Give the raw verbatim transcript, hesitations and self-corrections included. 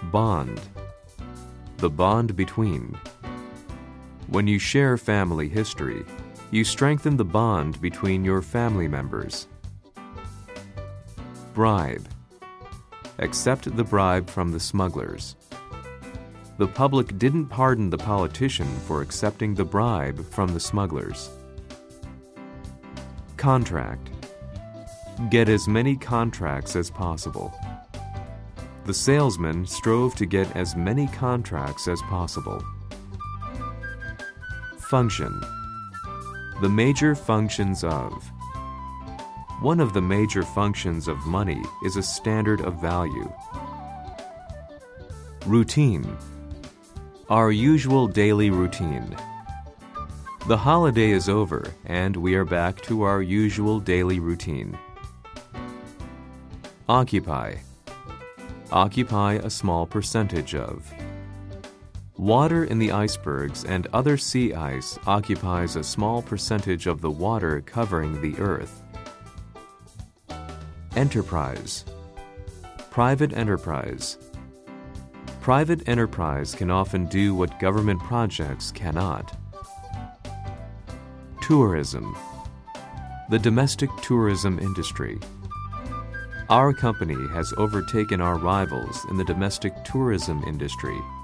Bond. The bond between. When you share family history, you strengthen the bond between your family members. Bribe. Accept the bribe from the smugglers. The public didn't pardon the politician for accepting the bribe from the smugglers. Contract. Get as many contracts as possible. The salesman strove to get as many contracts as possible. Function. The major functions of. One of the major functions of money is a standard of value. Routine. Our usual daily routine. The holiday is over, and we are back to our usual daily routine. Occupy. Occupy a small percentage of. Water in the icebergs and other sea ice occupies a small percentage of the water covering the Earth. Enterprise. Private enterprise. Private enterprise can often do what government projects cannot. Tourism. The domestic tourism industry. Our company has overtaken our rivals in the domestic tourism industry.